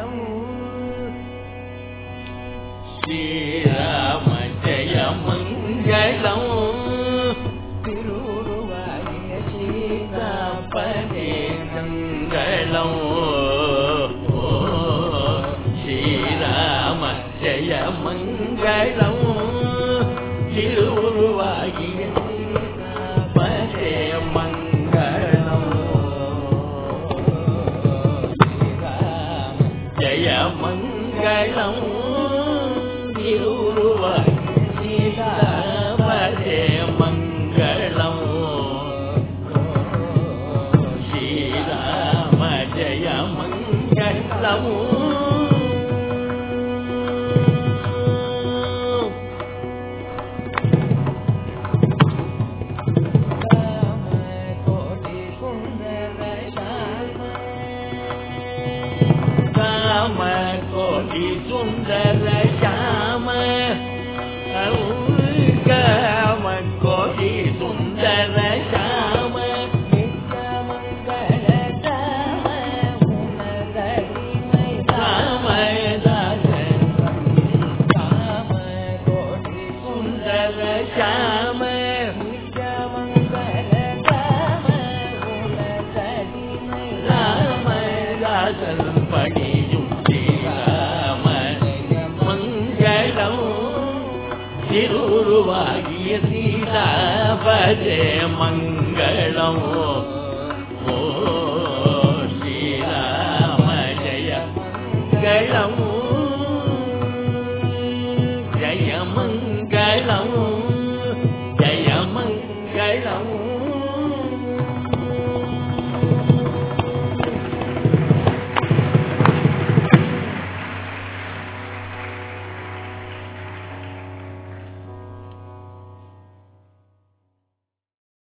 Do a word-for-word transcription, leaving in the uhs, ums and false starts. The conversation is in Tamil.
ஸ்ரீராம ஜெய மங்களம் திருவுருவாகிய சீதாபதே மங்களம் ஸ்ரீராம ஜெய மங்களம் திருவுருவாகிய சீதாபதே மங்களம் ஜெய மங்களம் திருவுருவாகிய சீதாபதே மங்களம் ஸ்ரீராம ஜெய மங்களம் ராம கோடி சுந்தர ஷாம ராம கோடி சுந்தர ஷாம சுந்தர ஷாம ராம ராசல் பணியும் ஸ்ரீராம மங்களம் திருவுருவாகிய சீதாபதே மங்களம்